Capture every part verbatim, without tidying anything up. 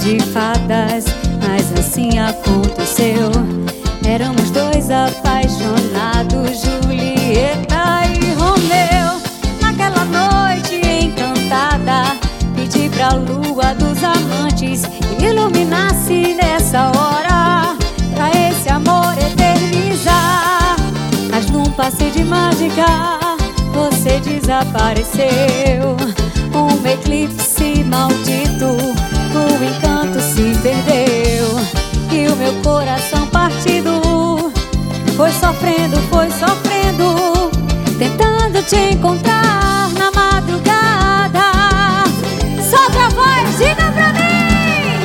de fadas, mas assim aconteceu. Éramos dois apaixonados, Julieta e Romeu. Naquela noite encantada, pedi pra lua dos amantes iluminasse nessa hora, pra esse amor eternizar. Mas num passe de mágica você desapareceu. Um eclipse maldito, o encanto se perdeu. E o meu coração partido foi sofrendo, foi sofrendo, tentando te encontrar na madrugada. Solta a voz, diga pra mim!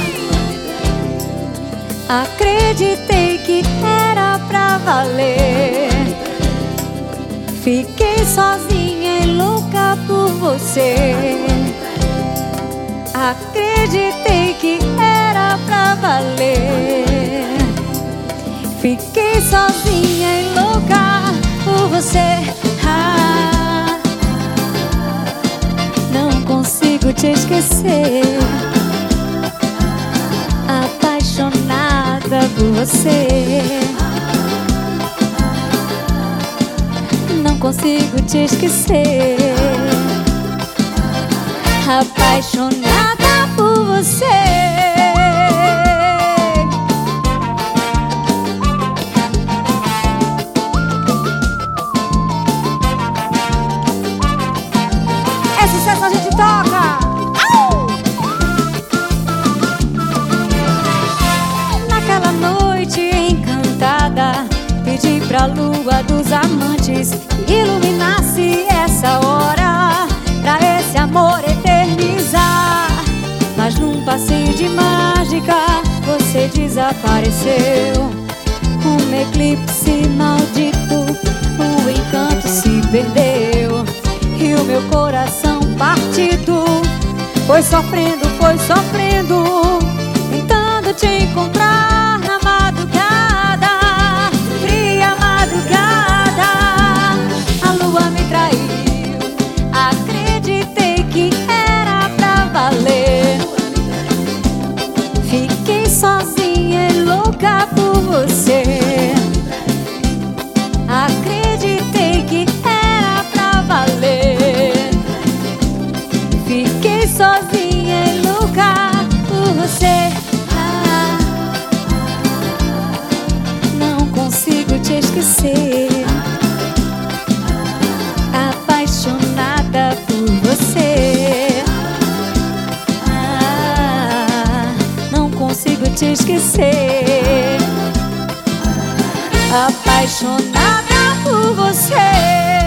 Acreditei que era pra valer. Fiquei sozinha e louca por você. Acreditei que era pra valer. Fiquei sozinha e louca por você. Ah, não consigo te esquecer. Apaixonada por você. Não consigo te esquecer. Apaixonada por você. É sucesso, a gente toca. Au! Naquela noite encantada, pedi pra lua dos amantes iluminasse essa hora, pra esse amor eternizar. Mas num passeio de mágica você desapareceu. Um eclipse maldito, o encanto se perdeu. E o meu coração partido foi sofrendo, foi sofrendo, tentando te encontrar na madrugada. Fria madrugada, a lua me traiu. Acreditei que era pra valer. Fiquei sozinha e louca por você. Acreditei que era pra valer. Fiquei sozinha e louca por você. Ah, não consigo te esquecer. Apaixonada por você. Ah, não consigo te esquecer. Apaixonada por você.